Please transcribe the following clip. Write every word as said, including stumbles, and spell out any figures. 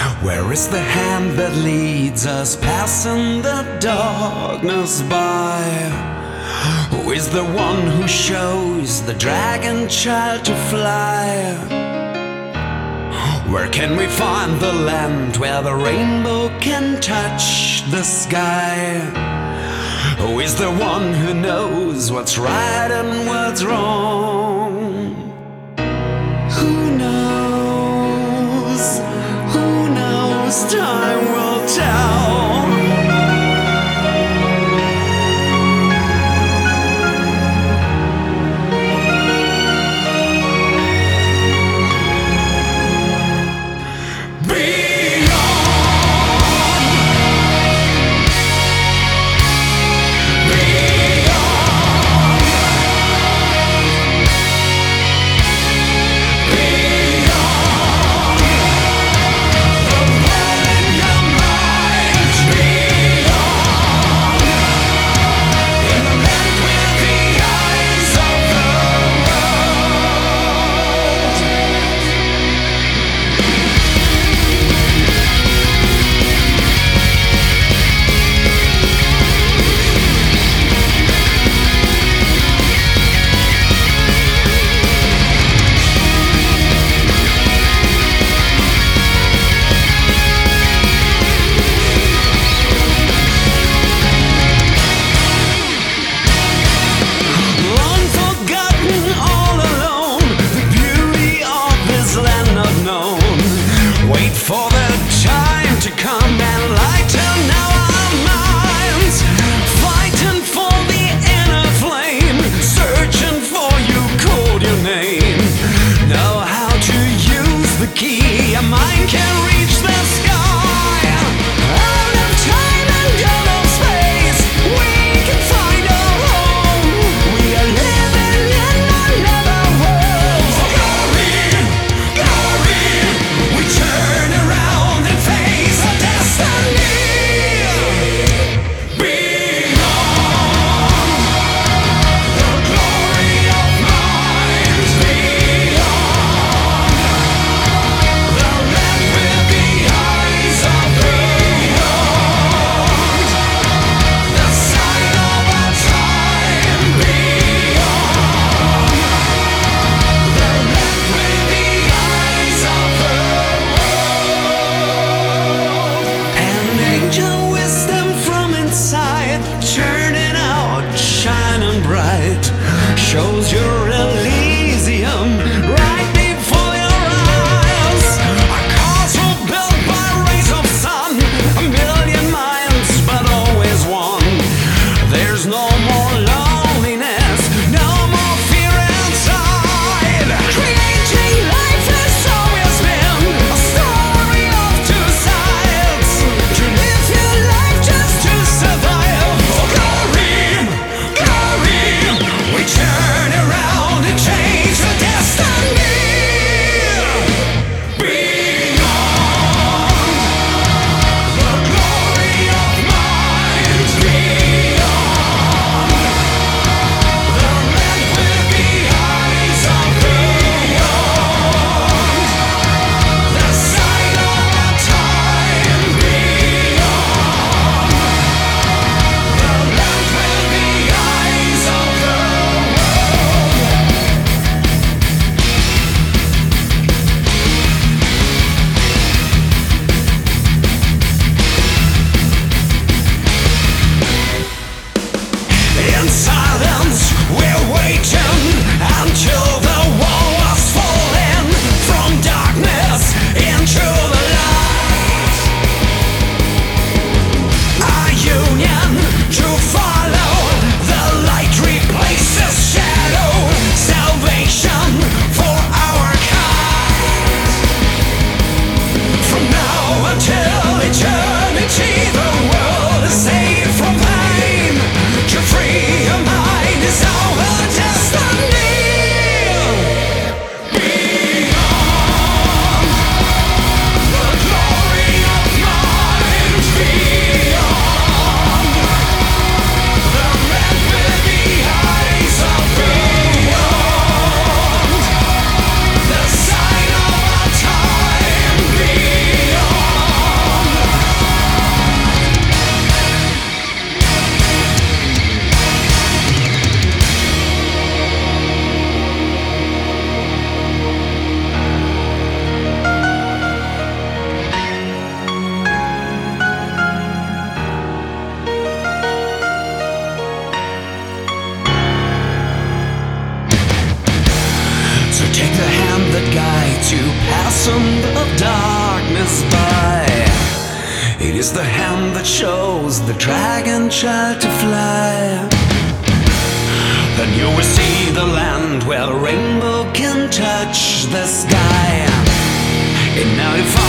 Where is the hand that leads us passing the darkness by? Who is the one who shows the dragon child to fly? Where can we find the land where the rainbow can touch the sky? Who is the one who knows what's right and what's wrong? Who knows? Who knows? Time will tell. For the time to come and lighten our minds, fighting for the inner flame, searching for you, called your name. Know how to use the key, a mind can reach the sky. Out of time and out of space, we can find our home. We are living in another world. Glory, glory, we turn around and face our destiny. darkness by. It is the hand that shows the dragon child to fly. Then you will see the land where the rainbow can touch the sky. And now if